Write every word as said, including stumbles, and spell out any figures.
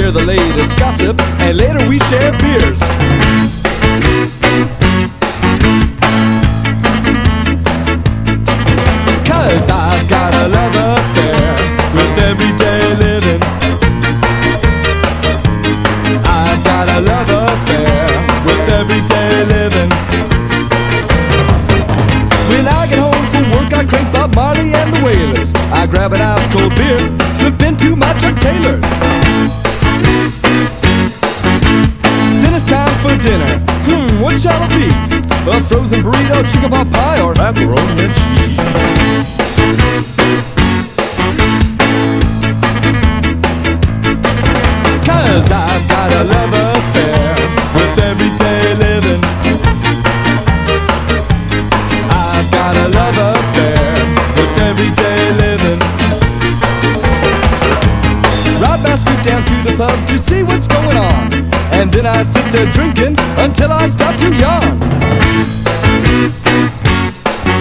hear the latest gossip, and later we share beers. Cause I've got a love affair with everyday living. I've got a love affair with everyday living. When I get home from work, I crank Bob Marley and the Wailers. I grab an ice cold beer, slip into my Chuck Taylors. Then it's time for dinner. Hmm, what shall it be? A frozen burrito, chicken pot pie, or macaroni and cheese? Cause I've got a love affair with everyday living. I've got a love affair with everyday living. Ride my scoot down to the pub to see what's going on, and then I sit there drinking until I start to yawn.